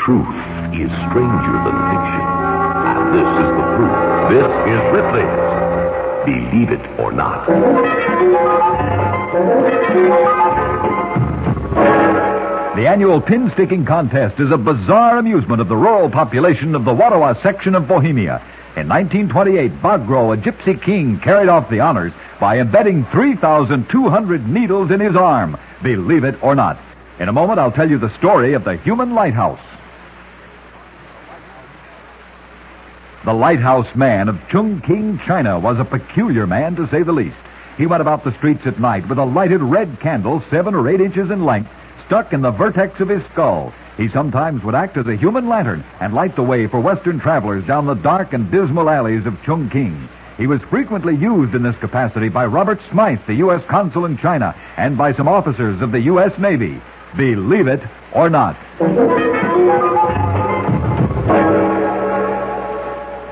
Truth is stranger than fiction. And this is the proof. This is Ripley's Believe It or Not. The annual pin-sticking contest is a bizarre amusement of the rural population of the Wattawa section of Bohemia. In 1928, Bagro, a gypsy king, carried off the honors by embedding 3,200 needles in his arm. Believe it or not. In a moment, I'll tell you the story of the human lighthouse. The lighthouse man of Chongqing, China, was a peculiar man, to say the least. He went about the streets at night with a lighted red candle 7 or 8 inches in length stuck in the vertex of his skull. He sometimes would act as a human lantern and light the way for Western travelers down the dark and dismal alleys of Chongqing. He was frequently used in this capacity by Robert Smythe, the U.S. consul in China, and by some officers of the U.S. Navy. Believe it or not.